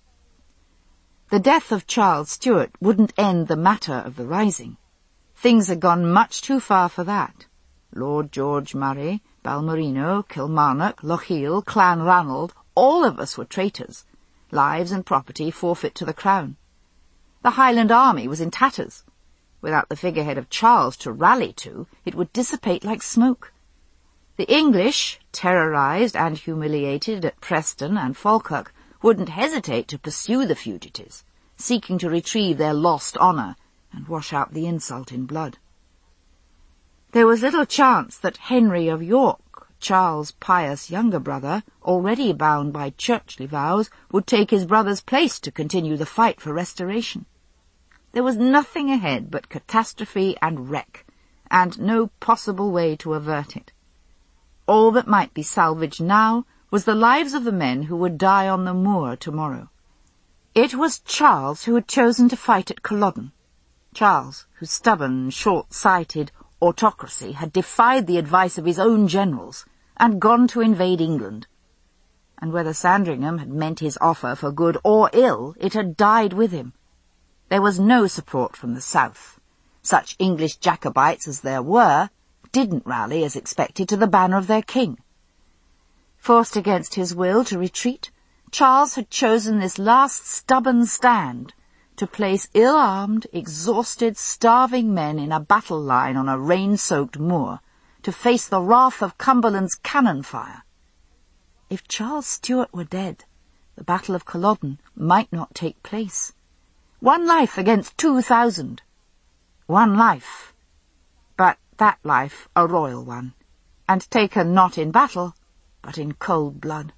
The death of Charles Stuart wouldn't end the matter of the rising. Things had gone much too far for that. Lord George Murray, Balmerino, Kilmarnock, Lochiel, Clan Ranald, all of us were traitors, lives and property forfeit to the crown. The Highland army was in tatters. Without the figurehead of Charles to rally to, it would dissipate like smoke. The English, terrorized and humiliated at Preston and Falkirk, wouldn't hesitate to pursue the fugitives, seeking to retrieve their lost honour and wash out the insult in blood. There was little chance that Henry of York, Charles' pious younger brother, already bound by churchly vows, would take his brother's place to continue the fight for restoration. There was nothing ahead but catastrophe and wreck, and no possible way to avert it. All that might be salvaged now was the lives of the men who would die on the moor tomorrow. It was Charles who had chosen to fight at Culloden. Charles, whose stubborn, short-sighted autocracy had defied the advice of his own generals and gone to invade England. And whether Sandringham had meant his offer for good or ill, it had died with him. There was no support from the south. Such English Jacobites as there were didn't rally as expected to the banner of their king. Forced against his will to retreat, Charles had chosen this last stubborn stand to place ill-armed, exhausted, starving men in a battle line on a rain-soaked moor, to face the wrath of Cumberland's cannon fire. If Charles Stuart were dead, the Battle of Culloden might not take place. 1 life against 2,000. 1 life. But that life a royal one, and taken not in battle, but in cold blood.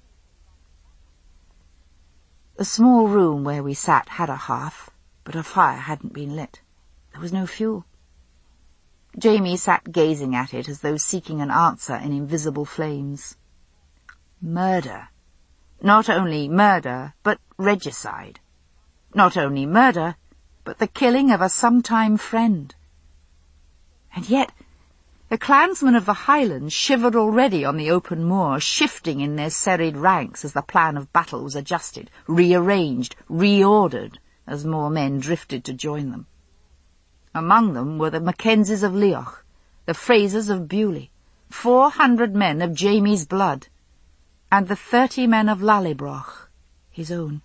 The small room where we sat had a hearth, but a fire hadn't been lit. There was no fuel. Jamie sat gazing at it as though seeking an answer in invisible flames. Murder. Not only murder, but regicide. Not only murder, but the killing of a sometime friend. And yet the clansmen of the Highlands shivered already on the open moor, shifting in their serried ranks as the plan of battle was adjusted, rearranged, reordered, as more men drifted to join them. Among them were the Mackenzies of Leoch, the Frasers of Bewley, 400 men of Jamie's blood, and the 30 men of Lallybroch, his own.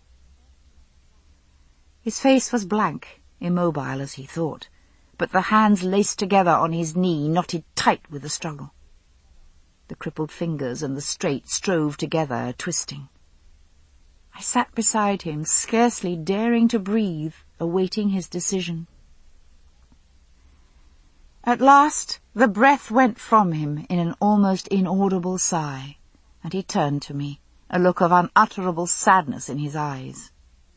His face was blank, immobile as he thought, but the hands laced together on his knee knotted tight with the struggle. The crippled fingers and the straight strove together, twisting. I sat beside him, scarcely daring to breathe, awaiting his decision. At last the breath went from him in an almost inaudible sigh, and he turned to me, a look of unutterable sadness in his eyes.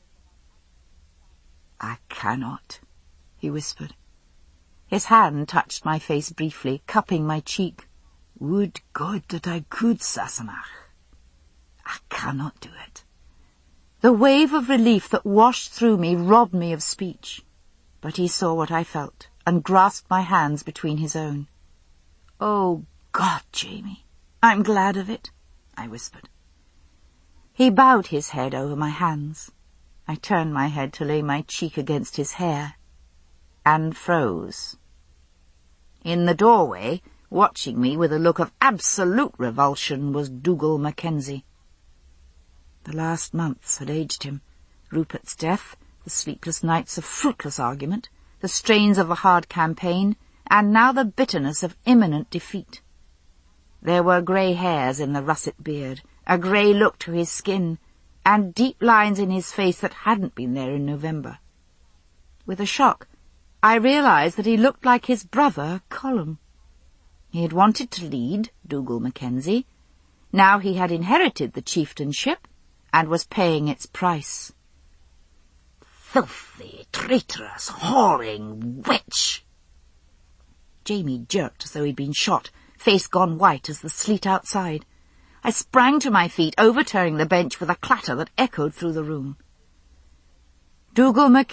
"I cannot," he whispered. His hand touched my face briefly, cupping my cheek. "Would God that I could, Sassenach. I cannot do it." The wave of relief that washed through me robbed me of speech, but he saw what I felt and grasped my hands between his own. "Oh, God, Jamie, I'm glad of it," I whispered. He bowed his head over my hands. I turned my head to lay my cheek against his hair, and froze. In the doorway, watching me with a look of absolute revulsion, was Dougal Mackenzie. The last months had aged him. Rupert's death, the sleepless nights of fruitless argument, the strains of a hard campaign, and now the bitterness of imminent defeat. There were grey hairs in the russet beard, a grey look to his skin, and deep lines in his face that hadn't been there in November. With a shock, I realized that he looked like his brother, Colum. He had wanted to lead, Dougal Mackenzie. Now he had inherited the chieftainship, and was paying its price. "Filthy, traitorous, whoring witch!" Jamie jerked as though he'd been shot, face gone white as the sleet outside. I sprang to my feet, overturning the bench with a clatter that echoed through the room. Dougal